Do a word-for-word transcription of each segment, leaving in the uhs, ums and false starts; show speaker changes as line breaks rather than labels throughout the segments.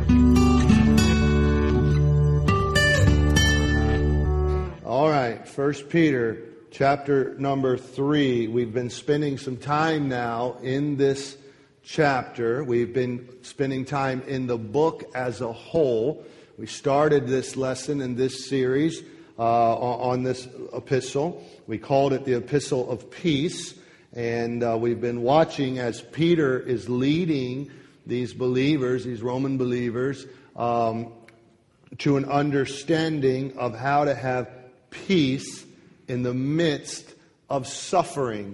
All right, First Peter chapter number three. We've been spending some time now in this chapter. We've been spending time in the book as a whole. We started this lesson in this series uh, on this epistle. We called it the Epistle of Peace. And uh, we've been watching as Peter is leading these believers, these Roman believers, um, to an understanding of how to have peace in the midst of suffering.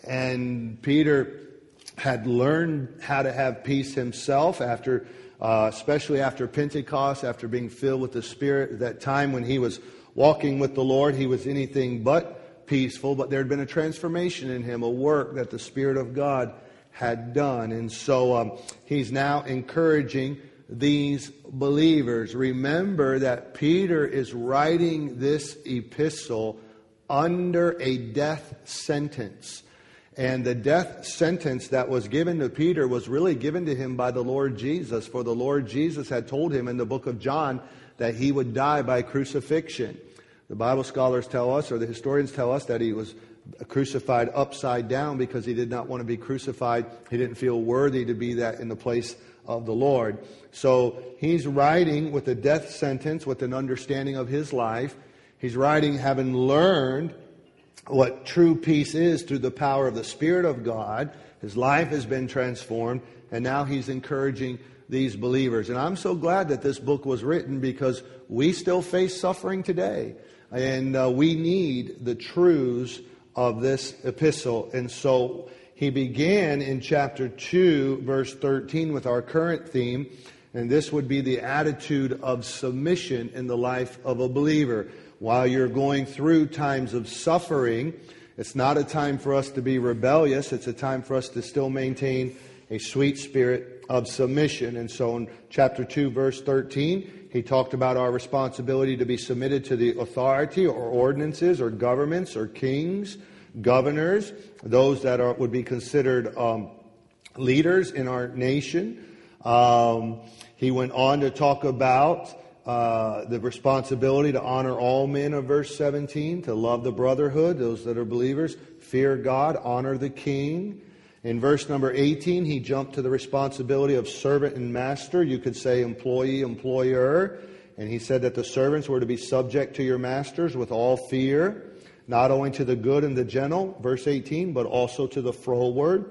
And Peter had learned how to have peace himself after, uh, especially after Pentecost, after being filled with the Spirit. At that time when he was walking with the Lord, he was anything but peaceful, but there had been a transformation in him, a work that the Spirit of God had done. And so um, he's now encouraging these believers. Remember that Peter is writing this epistle under a death sentence. And the death sentence that was given to Peter was really given to him by the Lord Jesus. For the Lord Jesus had told him in the book of John that he would die by crucifixion. The Bible scholars tell us, or the historians tell us, that he was crucified upside down because he did not want to be crucified. He didn't feel worthy to be that in the place of the Lord. So he's writing with a death sentence, with an understanding of his life. He's writing having learned what true peace is through the power of the Spirit of God. His life has been transformed, and now he's encouraging these believers. And I'm so glad that this book was written, because we still face suffering today. And uh, we need the truths of this epistle. And so he began in chapter two, verse thirteen, with our current theme. And this would be the attitude of submission in the life of a believer. While you're going through times of suffering, it's not a time for us to be rebellious. It's a time for us to still maintain a sweet spirit of submission. And so in chapter two, verse thirteen, he talked about our responsibility to be submitted to the authority or ordinances or governments or kings, governors, those that are would be considered um, leaders in our nation. Um, he went on to talk about uh, the responsibility to honor all men of verse seventeen, to love the brotherhood, those that are believers, fear God, honor the king. In verse number eighteen, he jumped to the responsibility of servant and master. You could say employee, employer. And he said that the servants were to be subject to your masters with all fear, not only to the good and the gentle, verse eighteen, but also to the froward.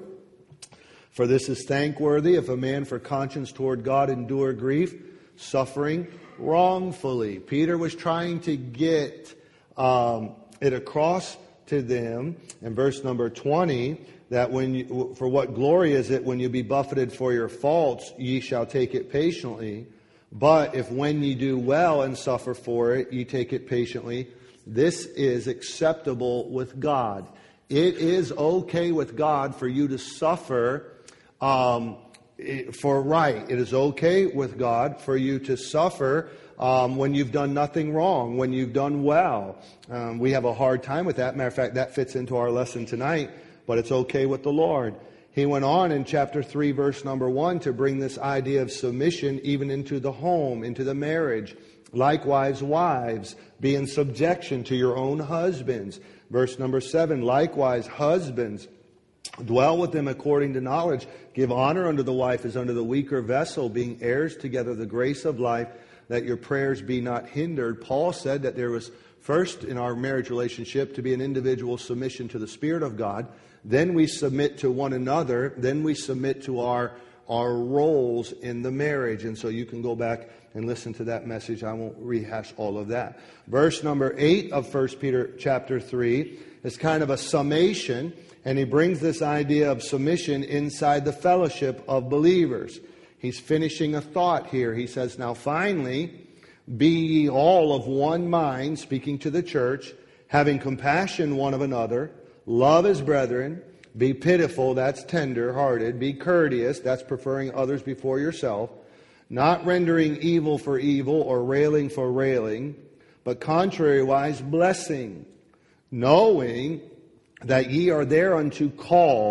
For this is thankworthy if a man for conscience toward God endure grief, suffering wrongfully. Peter was trying to get um, it across to them in verse number twenty, that when you, for what glory is it when you be buffeted for your faults, ye shall take it patiently. But if when ye do well and suffer for it, ye take it patiently, this is acceptable with God. It is okay with God for you to suffer um, for right. It is okay with God for you to suffer um, when you've done nothing wrong, when you've done well. Um, we have a hard time with that. Matter of fact, that fits into our lesson tonight, but it's okay with the Lord. He went on in chapter three, verse number one, to bring this idea of submission even into the home, into the marriage. Likewise, wives, be in subjection to your own husbands. Verse number seven, likewise, husbands, dwell with them according to knowledge. Give honor unto the wife as unto the weaker vessel, being heirs together the grace of life, that your prayers be not hindered. Paul said that there was first in our marriage relationship to be an individual submission to the Spirit of God. Then we submit to one another. Then we submit to our, our roles in the marriage. And so you can go back and listen to that message. I won't rehash all of that. Verse number eight of First Peter chapter three is kind of a summation. And he brings this idea of submission inside the fellowship of believers. He's finishing a thought here. He says, now finally, be ye all of one mind, speaking to the church, having compassion one of another, love as brethren, be pitiful, that's tender-hearted, be courteous, that's preferring others before yourself, not rendering evil for evil or railing for railing, but contrariwise blessing, knowing that ye are thereunto called,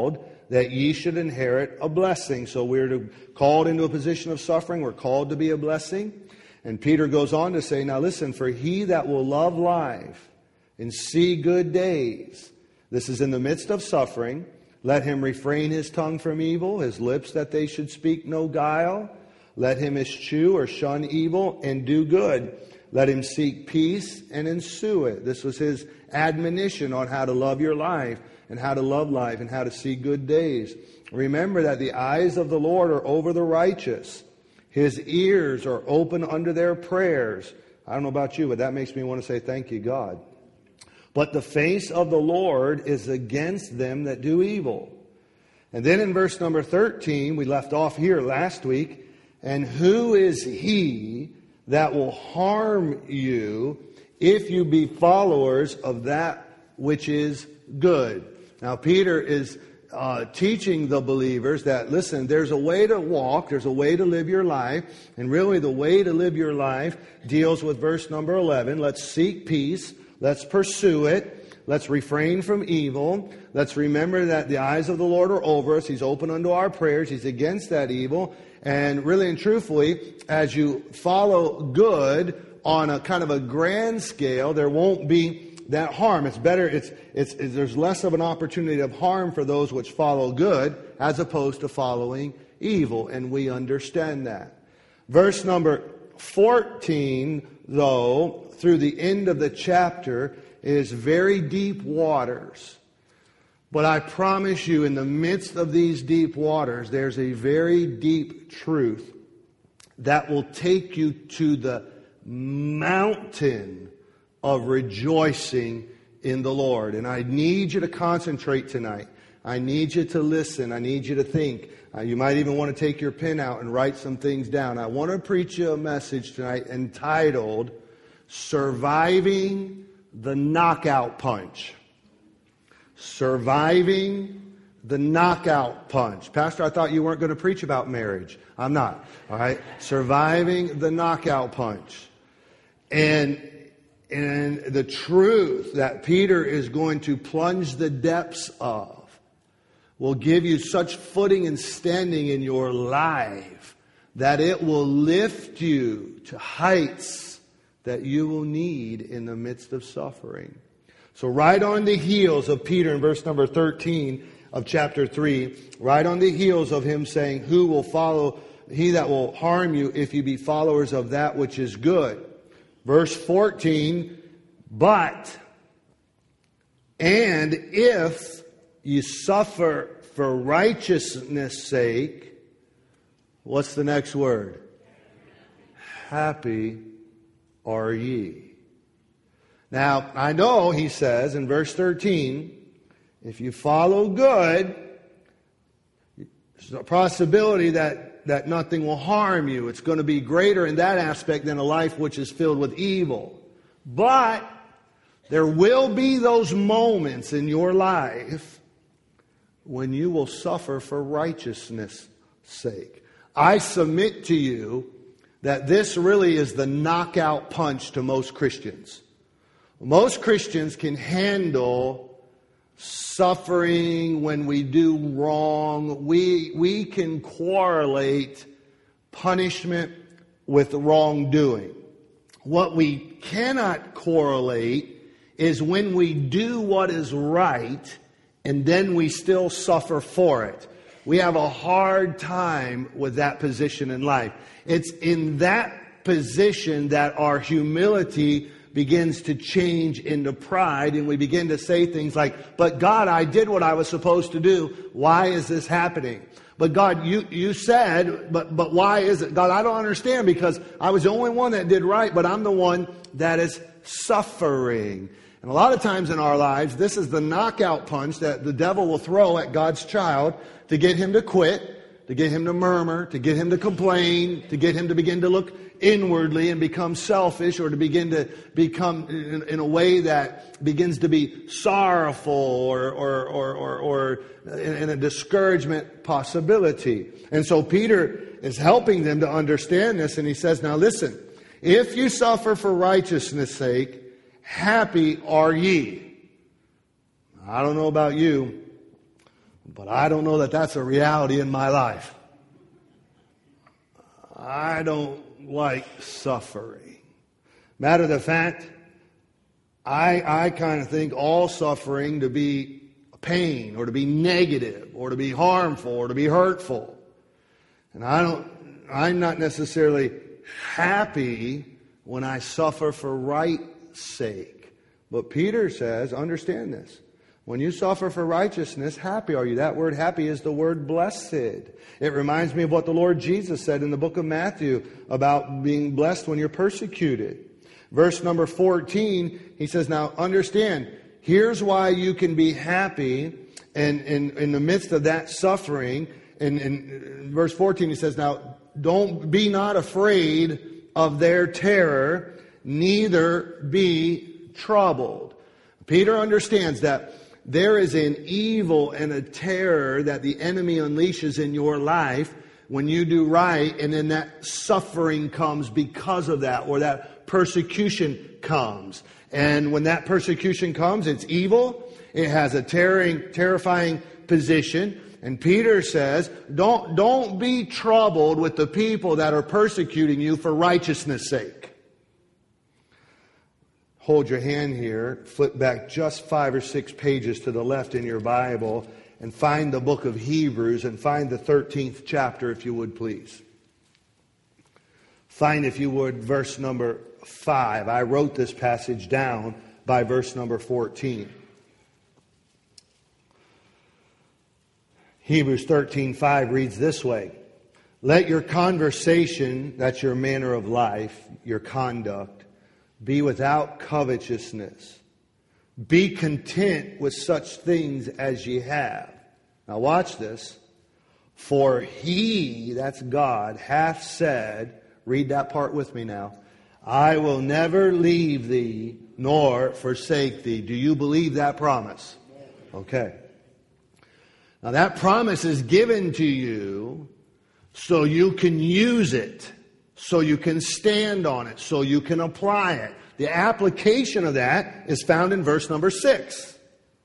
that ye should inherit a blessing. So we're to, called into a position of suffering. We're called to be a blessing. And Peter goes on to say, now listen, for he that will love life and see good days, this is in the midst of suffering, let him refrain his tongue from evil, his lips that they should speak no guile. Let him eschew or shun evil and do good. Let him seek peace and ensue it. This was his admonition on how to love your life and how to love life and how to see good days. Remember that the eyes of the Lord are over the righteous. His ears are open unto their prayers. I don't know about you, but that makes me want to say thank you, God. But the face of the Lord is against them that do evil. And then in verse number thirteen, we left off here last week, and who is he that will harm you if you be followers of that which is good? Now, Peter is uh, teaching the believers that, listen, there's a way to walk, there's a way to live your life, and really the way to live your life deals with verse number eleven. Let's seek peace, let's pursue it, let's refrain from evil, let's remember that the eyes of the Lord are over us, He's open unto our prayers, He's against that evil. And really and truthfully, as you follow good on a kind of a grand scale, there won't be that harm. It's better, it's, it's, it's there's less of an opportunity of harm for those which follow good as opposed to following evil. And we understand that. Verse number fourteen, though, through the end of the chapter, is very deep waters. But I promise you, in the midst of these deep waters, there's a very deep truth that will take you to the mountain of rejoicing in the Lord. And I need you to concentrate tonight. I need you to listen. I need you to think. Uh, you might even want to take your pen out and write some things down. I want to preach you a message tonight entitled, Surviving the Knockout Punch. Surviving the knockout punch. Pastor, I thought you weren't going to preach about marriage. I'm not. All right. Surviving the knockout punch. And, and the truth that Peter is going to plunge the depths of will give you such footing and standing in your life that it will lift you to heights that you will need in the midst of suffering. So right on the heels of Peter in verse number thirteen of chapter three, right on the heels of him saying, who will follow, he that will harm you if you be followers of that which is good. Verse fourteen, but, and if you suffer for righteousness' sake, what's the next word? Happy are ye. Now, I know, he says in verse thirteen, if you follow good, there's a possibility that, that nothing will harm you. It's going to be greater in that aspect than a life which is filled with evil. But there will be those moments in your life when you will suffer for righteousness' sake. I submit to you that this really is the knockout punch to most Christians. Most Christians can handle suffering when we do wrong. We, we can correlate punishment with wrongdoing. What we cannot correlate is when we do what is right and then we still suffer for it. We have a hard time with that position in life. It's in that position that our humility begins to change into pride, and we begin to say things like, but God, I did what I was supposed to do. Why is this happening? But God, you, you said, but, but why is it? God, I don't understand, because I was the only one that did right, but I'm the one that is suffering. And a lot of times in our lives, this is the knockout punch that the devil will throw at God's child to get him to quit, to get him to murmur, to get him to complain, to get him to begin to look inwardly and become selfish, or to begin to become in, in a way that begins to be sorrowful or, or, or, or, or in, in a discouragement possibility. And so Peter is helping them to understand this, and he says, now listen, if you suffer for righteousness' sake, happy are ye. I don't know about you, But I don't know that that's a reality in my life. I don't like suffering. Matter of the fact, I, I kind of think all suffering to be pain or to be negative or to be harmful or to be hurtful. And I don't, I'm not necessarily happy when I suffer for right's sake. But Peter says, understand this. When you suffer for righteousness, happy are you. That word happy is the word blessed. It reminds me of what the Lord Jesus said in the book of Matthew about being blessed when you're persecuted. Verse number fourteen, he says, now understand, here's why you can be happy and in, in the midst of that suffering. And in verse fourteen, he says, now don't be not afraid of their terror, neither be troubled. Peter understands that there is an evil and a terror that the enemy unleashes in your life when you do right, and then that suffering comes because of that, or that persecution comes. And when that persecution comes, it's evil. It has a tearing, terrifying position. And Peter says, don't, don't be troubled with the people that are persecuting you for righteousness' sake. Hold your hand here, flip back just five or six pages to the left in your Bible, and find the book of Hebrews, and find the thirteenth chapter, if you would, please. Find, if you would, verse number five. I wrote this passage down by verse number fourteen. Hebrews thirteen five reads this way. Let your conversation, that's your manner of life, your conduct, be without covetousness. Be content with such things as ye have. Now watch this. For he, that's God, hath said, read that part with me now, I will never leave thee nor forsake thee. Do you believe that promise? Okay. Now that promise is given to you so you can use it, so you can stand on it, so you can apply it. The application of that is found in verse number six.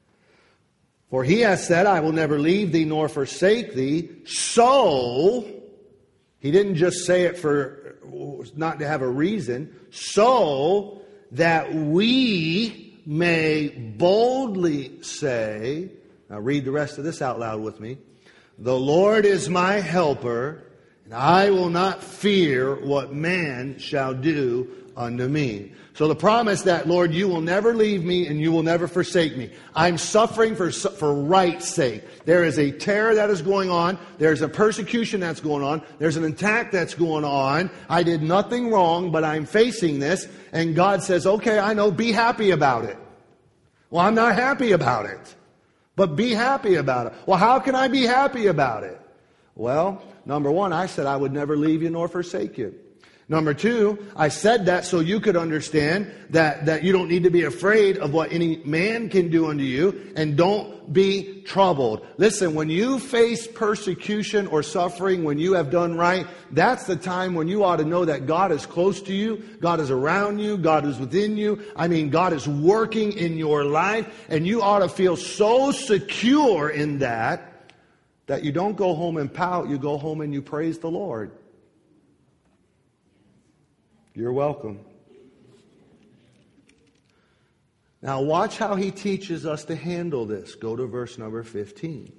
For he has said, I will never leave thee nor forsake thee. So, he didn't just say it for not to have a reason. So that we may boldly say, now read the rest of this out loud with me. The Lord is my helper, and I will not fear what man shall do unto me. So the promise that, Lord, you will never leave me and you will never forsake me. I'm suffering for, for right's sake. There is a terror that is going on. There's a persecution that's going on. There's an attack that's going on. I did nothing wrong, but I'm facing this. And God says, okay, I know, be happy about it. Well, I'm not happy about it. But be happy about it. Well, how can I be happy about it? Well, number one, I said I would never leave you nor forsake you. Number two, I said that so you could understand that, that you don't need to be afraid of what any man can do unto you, and don't be troubled. Listen, when you face persecution or suffering, when you have done right, that's the time when you ought to know that God is close to you, God is around you, God is within you. I mean, God is working in your life, and you ought to feel so secure in that, that you don't go home and pout, you go home and you praise the Lord. You're welcome. Now watch how he teaches us to handle this. Go to verse number fifteen.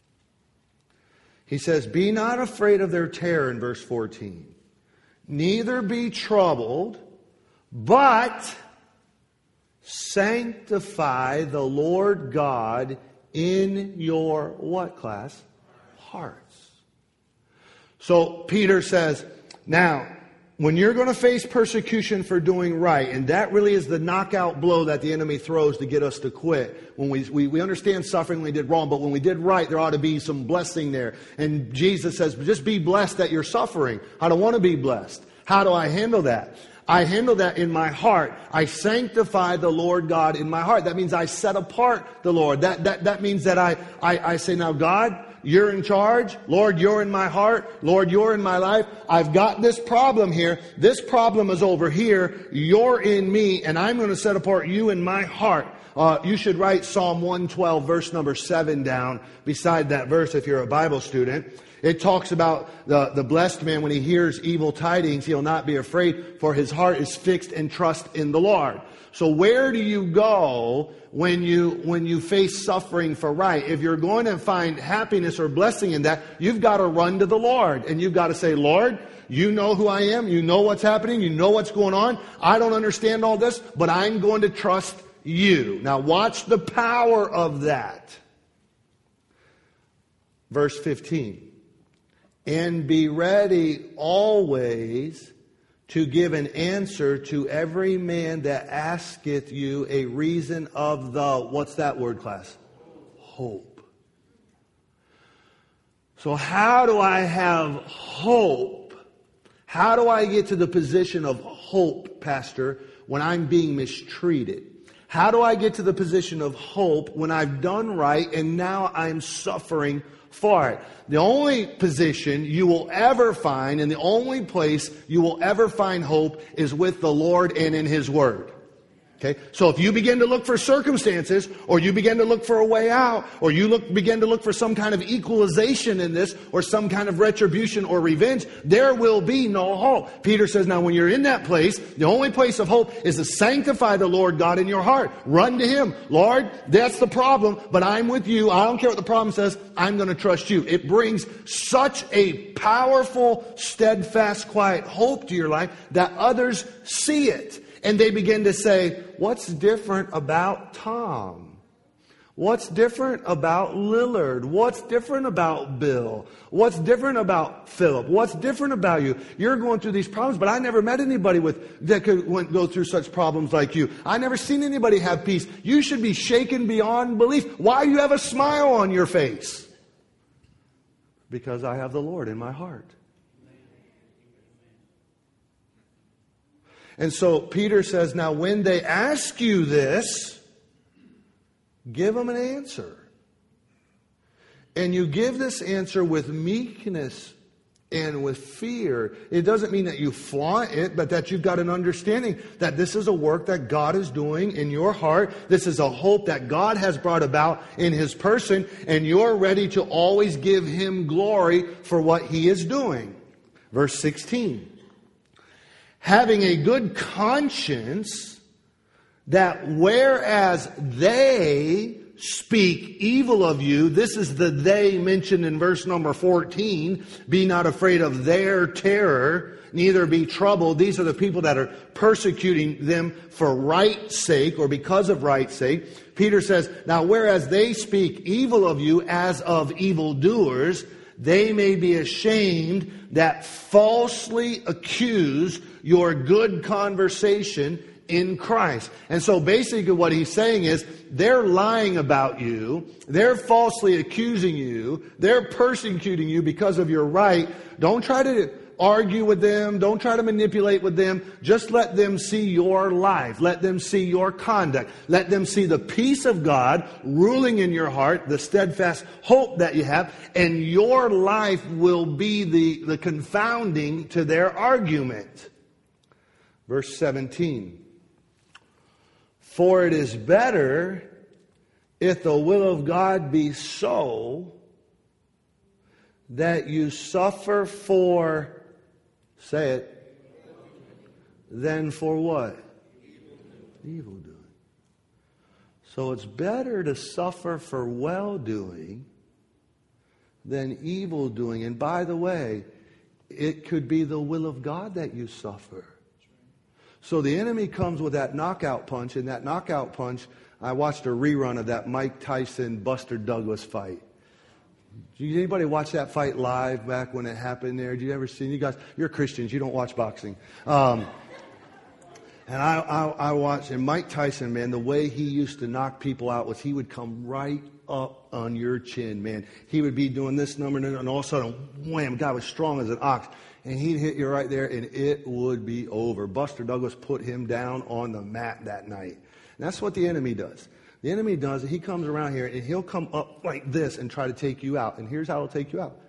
He says, be not afraid of their terror in verse fourteen. Neither be troubled, but sanctify the Lord God in your what, class? Hearts. So Peter says, now, when you're going to face persecution for doing right, and that really is the knockout blow that the enemy throws to get us to quit. When we, we, we understand suffering when we did wrong, but when we did right, there ought to be some blessing there. And Jesus says, just be blessed that you're suffering. I don't want to be blessed. How do I handle that? I handle that in my heart. I sanctify the Lord God in my heart. That means I set apart the Lord. That, that, that means that I, I, I say, now God, you're in charge. Lord, you're in my heart. Lord, you're in my life. I've got this problem here. This problem is over here. You're in me, and I'm going to set apart you in my heart. Uh, you should write Psalm one twelve, verse number seven down beside that verse if you're a Bible student. It talks about the, the blessed man when he hears evil tidings, he'll not be afraid, for his heart is fixed in trust in the Lord. So where do you go when you when you face suffering for right? If you're going to find happiness or blessing in that, you've got to run to the Lord. And you've got to say, Lord, you know who I am. You know what's happening. You know what's going on. I don't understand all this, but I'm going to trust you. Now watch the power of that. Verse fifteen. And be ready always to give an answer to every man that asketh you a reason of the, what's that word, class? Hope. So how do I have hope? How do I get to the position of hope, Pastor, when I'm being mistreated? How do I get to the position of hope when I've done right and now I'm suffering for it? The only position you will ever find and the only place you will ever find hope is with the Lord and in His Word. Okay? So if you begin to look for circumstances, or you begin to look for a way out, or you look, begin to look for some kind of equalization in this, or some kind of retribution or revenge, there will be no hope. Peter says, now when you're in that place, the only place of hope is to sanctify the Lord God in your heart. Run to Him. Lord, that's the problem, but I'm with you. I don't care what the problem says. I'm going to trust you. It brings such a powerful, steadfast, quiet hope to your life that others see it. And they begin to say, what's different about Tom? What's different about Lillard? What's different about Bill? What's different about Philip? What's different about you? You're going through these problems, but I never met anybody with that could went, go through such problems like you. I never seen anybody have peace. You should be shaken beyond belief. Why do you have a smile on your face? Because I have the Lord in my heart. And so Peter says, now when they ask you this, give them an answer. And you give this answer with meekness and with fear. It doesn't mean that you flaunt it, but that you've got an understanding that this is a work that God is doing in your heart. This is a hope that God has brought about in His person, and you're ready to always give Him glory for what He is doing. Verse sixteen. Having a good conscience, that whereas they speak evil of you, this is the they mentioned in verse number fourteen, be not afraid of their terror, neither be troubled. These are the people that are persecuting them for right's sake, or because of right's sake. Peter says, now whereas they speak evil of you as of evildoers, they may be ashamed that falsely accuse your good conversation in Christ. And so basically what he's saying is, they're lying about you, they're falsely accusing you, they're persecuting you because of your right. Don't try to argue with them, don't try to manipulate with them. Just let them see your life, let them see your conduct, let them see the peace of God ruling in your heart, the steadfast hope that you have, and your life will be the, the confounding to their argument. Verse seventeen. For it is better, if the will of God be so, that you suffer for, say it, than for what? Evil doing. So it's better to suffer for well-doing than evil doing. And by the way, it could be the will of God that you suffer. So the enemy comes with that knockout punch, and that knockout punch, I watched a rerun of that Mike Tyson Buster Douglas fight. Did anybody watch that fight live back when it happened there? Did you ever see? You guys, you're Christians, you don't watch boxing. Um, and I, I, I watched, and Mike Tyson, man, the way he used to knock people out was he would come right up on your chin, man. He would be doing this number, and all of a sudden, wham, guy was strong as an ox. And he'd hit you right there, and it would be over. Buster Douglas put him down on the mat that night. And that's what the enemy does. The enemy does, he comes around here, and he'll come up like this and try to take you out. And here's how he'll take you out.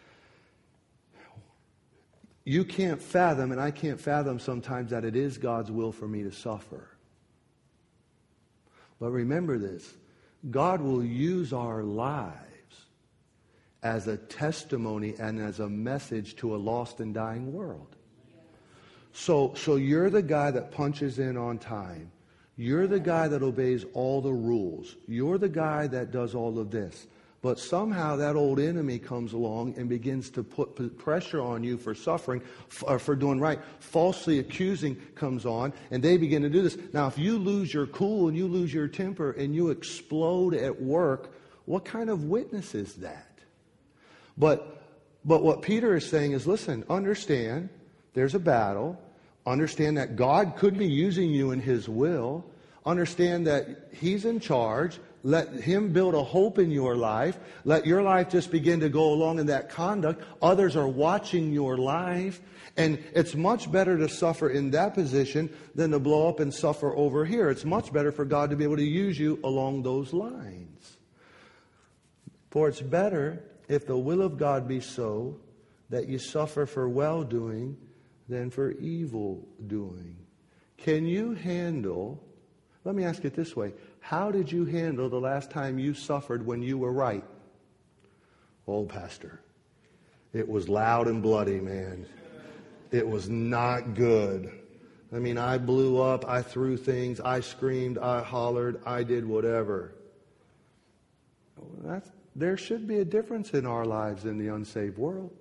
You can't fathom, and I can't fathom sometimes, that it is God's will for me to suffer. But remember this, God will use our lives as a testimony and as a message to a lost and dying world. So, so you're the guy that punches in on time. You're the guy that obeys all the rules. You're the guy that does all of this. But somehow that old enemy comes along and begins to put pressure on you for suffering, or for doing right. Falsely accusing comes on, and they begin to do this. Now, if you lose your cool and you lose your temper and you explode at work, what kind of witness is that? But, but what Peter is saying is, listen, understand there's a battle. Understand that God could be using you in His will. Understand that He's in charge. Let Him build a hope in your life. Let your life just begin to go along in that conduct. Others are watching your life. And it's much better to suffer in that position than to blow up and suffer over here. It's much better for God to be able to use you along those lines. For it's better, if the will of God be so, that you suffer for well-doing than for evil-doing. Can you handle, let me ask it this way, how did you handle the last time you suffered when you were right? Oh, Pastor, it was loud and bloody, man. It was not good. I mean, I blew up, I threw things, I screamed, I hollered, I did whatever. That's, there should be a difference in our lives in the unsaved world.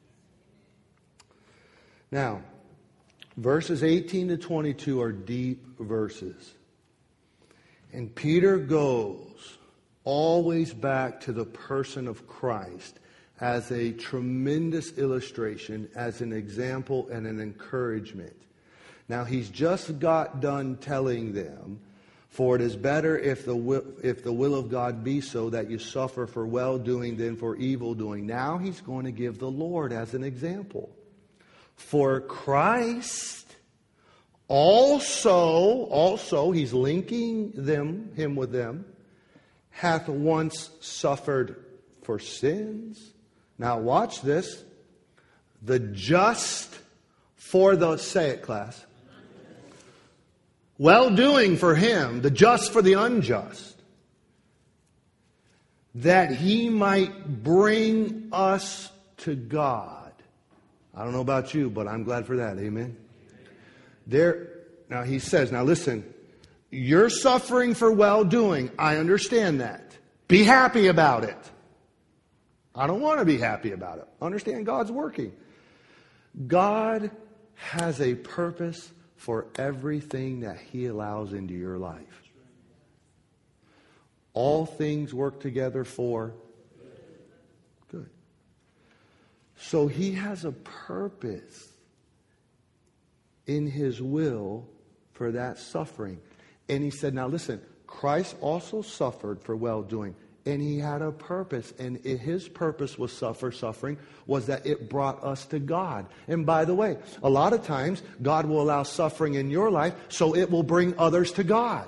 Now, verses eighteen to twenty-two are deep verses. And Peter goes always back to the person of Christ as a tremendous illustration, as an example and an encouragement. Now, he's just got done telling them, for it is better if the will, if the will of God be so that you suffer for well-doing than for evil-doing. Now he's going to give the Lord as an example. For Christ also, also, he's linking them, him with them, hath once suffered for sins. Now watch this. The just for the, say it class, well-doing for him, the just for the unjust, that he might bring us to God. I don't know about you, but I'm glad for that. Amen. There, now he says, now listen, you're suffering for well-doing. I understand that. Be happy about it. I don't want to be happy about it. Understand God's working. God has a purpose for everything that He allows into your life. All things work together for good. So He has a purpose in His will for that suffering. And He said, now listen, Christ also suffered for well-doing. And He had a purpose. And His purpose was suffer, suffering, was that it brought us to God. And by the way, a lot of times, God will allow suffering in your life so it will bring others to God.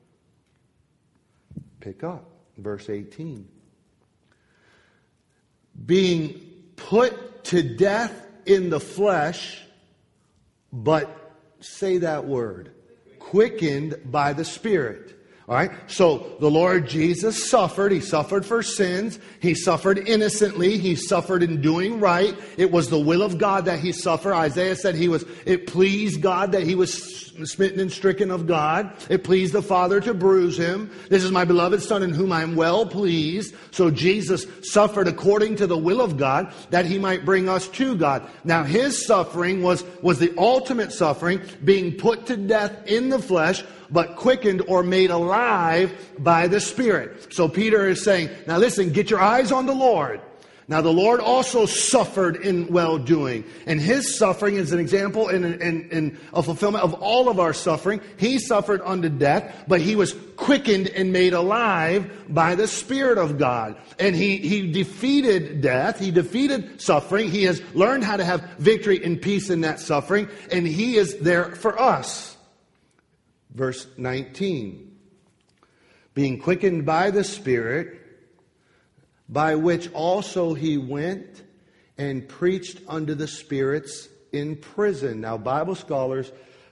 Pick up verse eighteen. Being put to death in the flesh, but say that word, quickened by the Spirit. All right. So the Lord Jesus suffered. He suffered for sins. He suffered innocently. He suffered in doing right. It was the will of God that He suffered. Isaiah said he was, it pleased God that He was smitten and stricken of God. It pleased the Father to bruise Him. This is my beloved Son in whom I am well pleased. So Jesus suffered according to the will of God that He might bring us to God. Now His suffering was, was the ultimate suffering, being put to death in the flesh, but quickened or made alive by the Spirit. So Peter is saying, now listen, get your eyes on the Lord. Now the Lord also suffered in well-doing. And His suffering is an example and in, in a fulfillment of all of our suffering. He suffered unto death, but He was quickened and made alive by the Spirit of God. And He, he defeated death. He defeated suffering. He has learned how to have victory and peace in that suffering. And He is there for us. Verse nineteen, being quickened by the Spirit, by which also He went and preached unto the spirits in prison. Now, Bible scholars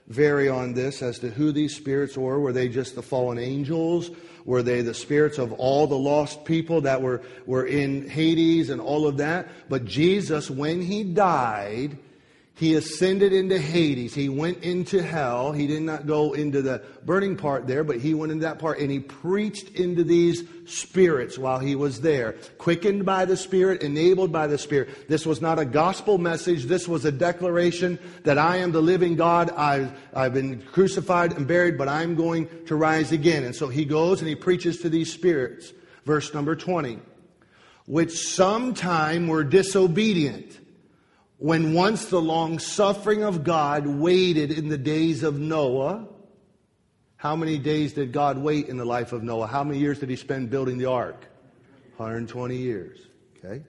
vary on this as to who these spirits were. Were they just the fallen angels? Were they the spirits of all the lost people that were, were in Hades and all of that? But Jesus, when He died, He ascended into Hades. He went into hell. He did not go into the burning part there, but He went into that part and He preached into these spirits while He was there. Quickened by the Spirit, enabled by the Spirit. This was not a gospel message. This was a declaration that I am the living God. I've, I've been crucified and buried, but I'm going to rise again. And so He goes and He preaches to these spirits. Verse number twenty. Which sometime were disobedient, when once the long suffering of God waited in the days of Noah. How many days did God wait in the life of Noah? How many years did He spend building the ark? one hundred twenty years. Okay.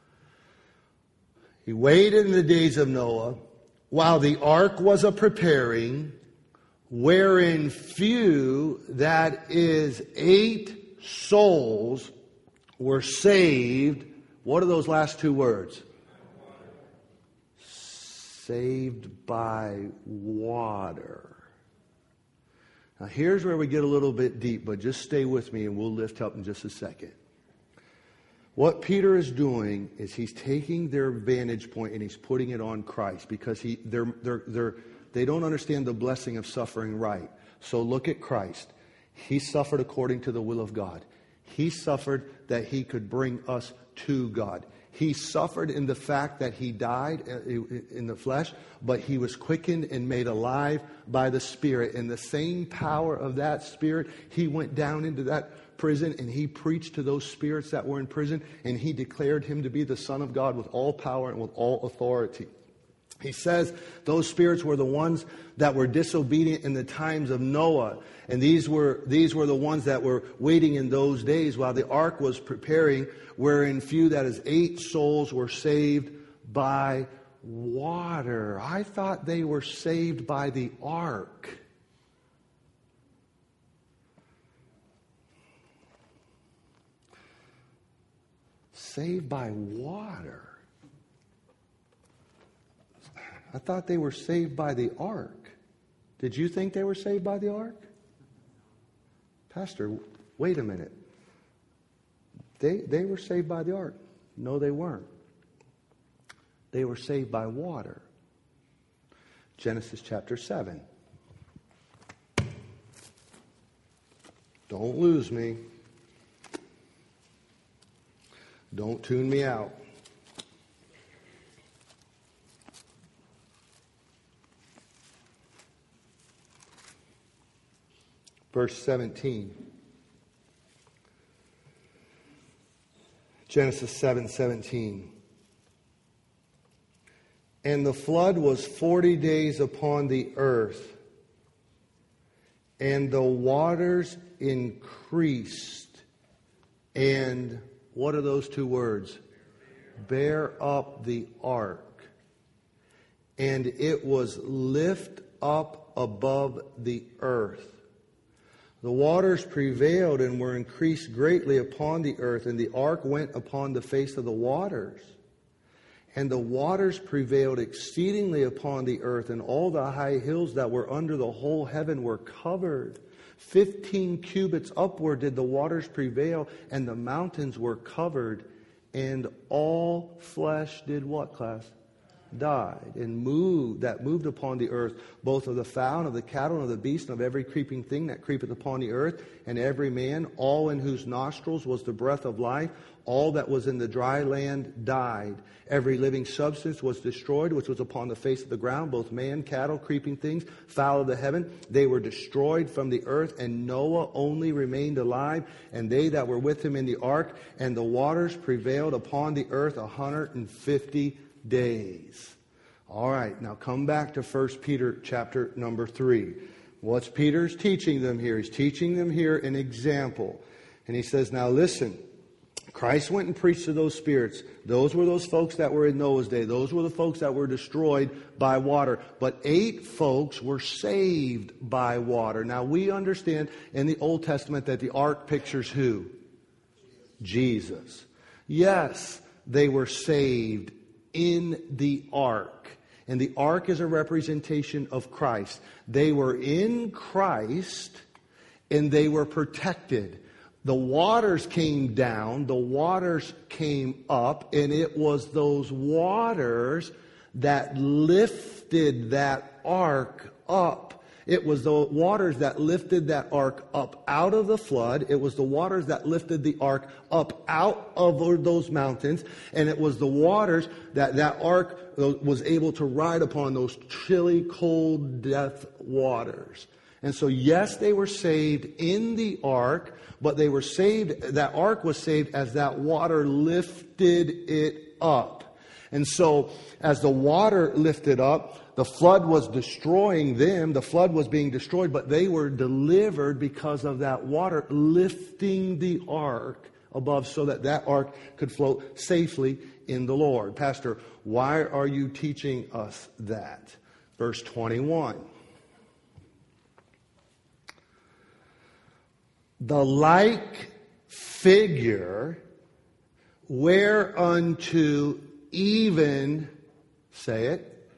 He waited in the days of Noah while the ark was a preparing, wherein few, that is eight souls, were saved. What are those last two words? Saved by water. Now here's where we get a little bit deep, but just stay with me and we'll lift up in just a second. What Peter is doing is he's taking their vantage point and he's putting it on Christ, because he they're they're they're they don't understand the blessing of suffering right. So look at Christ. He suffered according to the will of God. He suffered that He could bring us to God. He suffered in the fact that He died in the flesh, but He was quickened and made alive by the Spirit. And the same power of that Spirit, He went down into that prison and He preached to those spirits that were in prison, and He declared Him to be the Son of God with all power and with all authority. He says those spirits were the ones that were disobedient in the times of Noah. And these were these were the ones that were waiting in those days while the ark was preparing, wherein few, that is eight souls, were saved by water. I thought they were saved by the ark. Saved by water. I thought they were saved by the ark. Did you think they were saved by the ark? Pastor, wait a minute. They, they were saved by the ark. No, they weren't. They were saved by water. Genesis chapter seven. Don't lose me. Don't tune me out. Verse seventeen. Genesis seven seventeen. And the flood was forty days upon the earth, and the waters increased. And what are those two words? Bear up the ark. And it was lift up above the earth. The waters prevailed and were increased greatly upon the earth, and the ark went upon the face of the waters. And the waters prevailed exceedingly upon the earth, and all the high hills that were under the whole heaven were covered. Fifteen cubits upward did the waters prevail, and the mountains were covered. And all flesh did what, class? Died and moved, that moved upon the earth, both of the fowl and of the cattle and of the beast and of every creeping thing that creepeth upon the earth, and every man, all in whose nostrils was the breath of life. All that was in the dry land died. Every living substance was destroyed, which was upon the face of the ground, both man, cattle, creeping things, fowl of the heaven. They were destroyed from the earth, and Noah only remained alive, and they that were with him in the ark. And the waters prevailed upon the earth a hundred and fifty days. All right, now come back to First Peter chapter number three. What's Peter's teaching them here? He's teaching them here an example. And he says, now listen, Christ went and preached to those spirits. Those were those folks that were in Noah's day. Those were the folks that were destroyed by water. But eight folks were saved by water. Now we understand in the Old Testament that the ark pictures who? Jesus. Yes, they were saved in the ark. And the ark is a representation of Christ. They were in Christ and they were protected. The waters came down, the waters came up, and it was those waters that lifted that ark up. It was the waters that lifted that ark up out of the flood. It was the waters that lifted the ark up out of those mountains. And it was the waters that that ark was able to ride upon, those chilly, cold, death waters. And so, yes, they were saved in the ark, but they were saved, that ark was saved as that water lifted it up. And so, as the water lifted up, the flood was destroying them. The flood was being destroyed, but they were delivered because of that water lifting the ark above so that that ark could float safely in the Lord. Pastor, why are you teaching us that? Verse twenty-one. The like figure whereunto even, say it,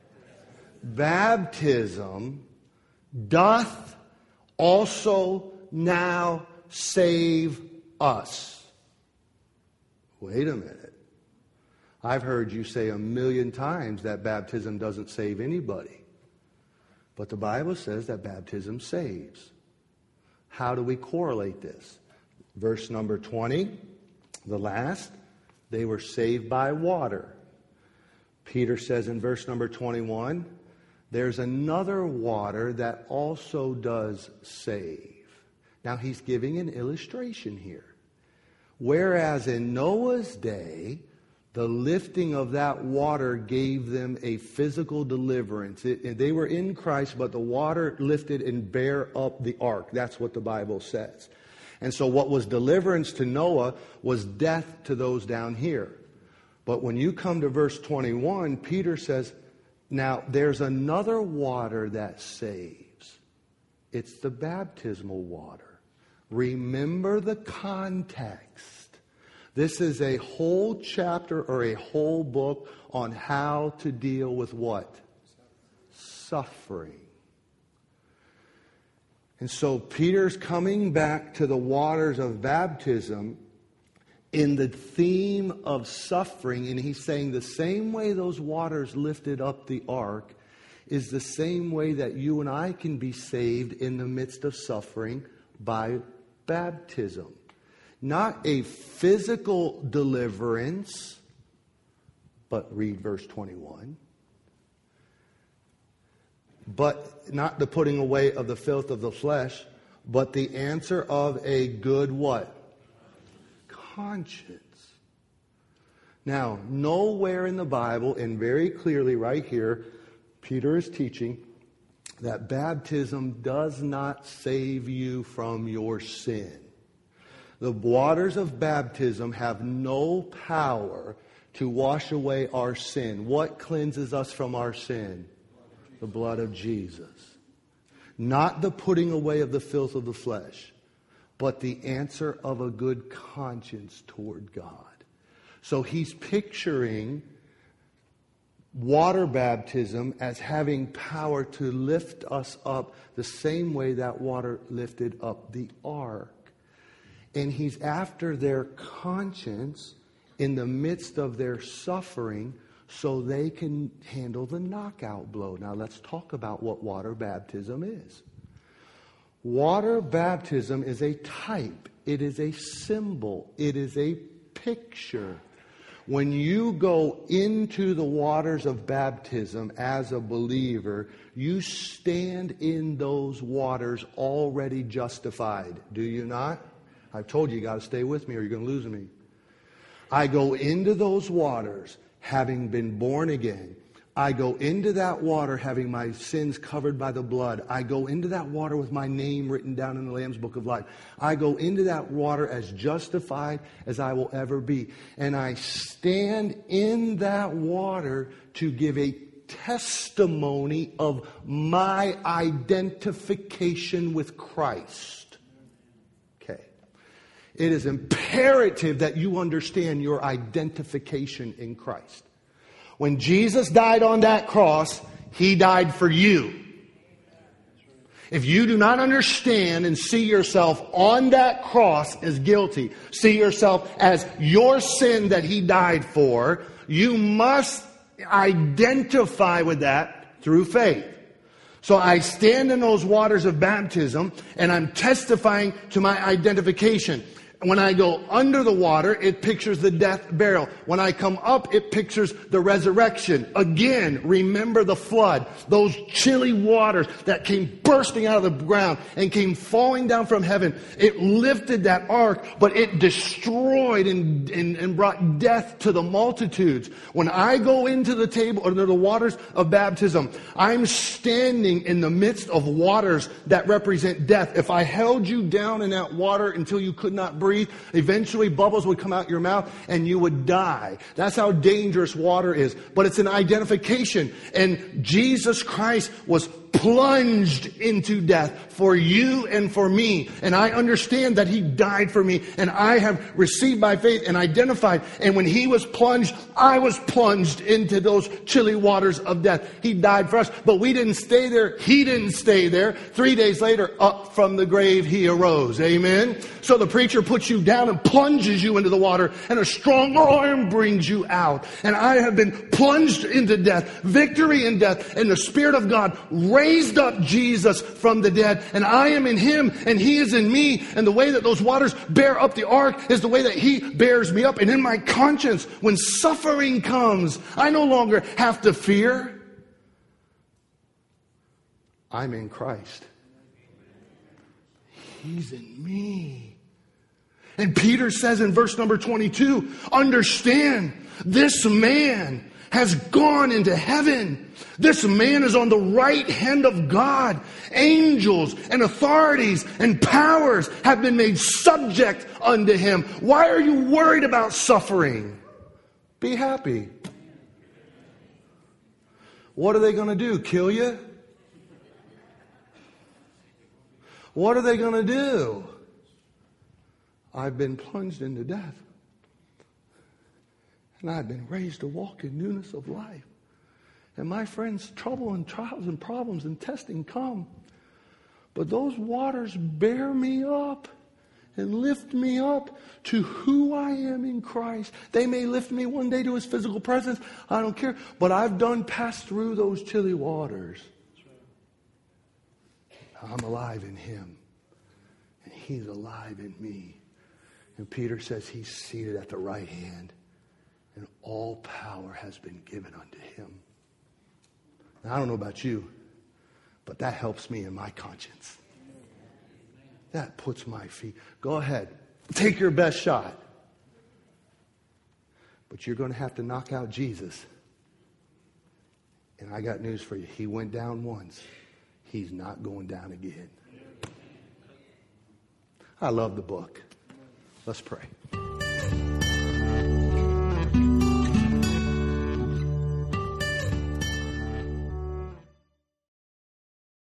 baptism doth also now save us. Wait a minute. I've heard you say a million times that baptism doesn't save anybody. But the Bible says that baptism saves. How do we correlate this? Verse number twenty, the last, they were saved by water. Peter says in verse number twenty-one, there's another water that also does save. Now he's giving an illustration here. Whereas in Noah's day, the lifting of that water gave them a physical deliverance. It, they were in Christ, but the water lifted and bare up the ark. That's what the Bible says. And so what was deliverance to Noah was death to those down here. But when you come to verse twenty-one, Peter says, now there's another water that saves. It's the baptismal water. Remember the context. This is a whole chapter or a whole book on how to deal with what? Suffering. And so Peter's coming back to the waters of baptism in the theme of suffering, and he's saying the same way those waters lifted up the ark is the same way that you and I can be saved in the midst of suffering by baptism. Not a physical deliverance, but read verse twenty-one. But not the putting away of the filth of the flesh, but the answer of a good what? Conscience. Now, nowhere in the Bible, and very clearly right here, Peter is teaching that baptism does not save you from your sin. The waters of baptism have no power to wash away our sin. What cleanses us from our sin? The blood of Jesus. Not the putting away of the filth of the flesh, but the answer of a good conscience toward God. So he's picturing water baptism as having power to lift us up the same way that water lifted up the ark. And he's after their conscience in the midst of their suffering so they can handle the knockout blow. Now let's talk about what water baptism is. Water baptism is a type. It is a symbol. It is a picture. When you go into the waters of baptism as a believer, you stand in those waters already justified. Do you not? I've told you, you got to stay with me or you're going to lose me. I go into those waters having been born again. I go into that water having my sins covered by the blood. I go into that water with my name written down in the Lamb's Book of Life. I go into that water as justified as I will ever be. And I stand in that water to give a testimony of my identification with Christ. It is imperative that you understand your identification in Christ. When Jesus died on that cross, He died for you. If you do not understand and see yourself on that cross as guilty, see yourself as your sin that He died for, you must identify with that through faith. So I stand in those waters of baptism and I'm testifying to my identification. When I go under the water, it pictures the death, burial. When I come up, it pictures the resurrection. Again, remember the flood. Those chilly waters that came bursting out of the ground and came falling down from heaven. It lifted that ark, but it destroyed and, and, and brought death to the multitudes. When I go into the table, or the waters of baptism, I'm standing in the midst of waters that represent death. If I held you down in that water until you could not breathe, eventually bubbles would come out your mouth and you would die. That's how dangerous water is. But it's an identification. And Jesus Christ was plunged into death for you and for me. And I understand that He died for me. And I have received by faith and identified. And when He was plunged, I was plunged into those chilly waters of death. He died for us. But we didn't stay there. He didn't stay there. Three days later, up from the grave He arose. Amen? So the preacher puts you down and plunges you into the water. And a strong arm brings you out. And I have been plunged into death. Victory in death. And the Spirit of God raised up Jesus from the dead, and I am in Him and He is in me, and the way that those waters bear up the ark is the way that He bears me up. And in my conscience, when suffering comes, I no longer have to fear. I'm in Christ. He's in me. And Peter says in verse number twenty-two, understand, this man has gone into heaven. This man is on the right hand of God. Angels and authorities and powers have been made subject unto Him. Why are you worried about suffering? Be happy. What are they going to do? Kill you? What are they going to do? I've been plunged into death. And I've been raised to walk in newness of life. And my friends, trouble and trials and problems and testing come. But those waters bear me up and lift me up to who I am in Christ. They may lift me one day to His physical presence. I don't care. But I've done passed through those chilly waters. I'm alive in Him. And He's alive in me. And Peter says He's seated at the right hand. And all power has been given unto Him. Now, I don't know about you, but that helps me in my conscience. That puts my feet. Go ahead. Take your best shot. But you're going to have to knock out Jesus. And I got news for you. He went down once. He's not going down again. I love the book. Let's pray.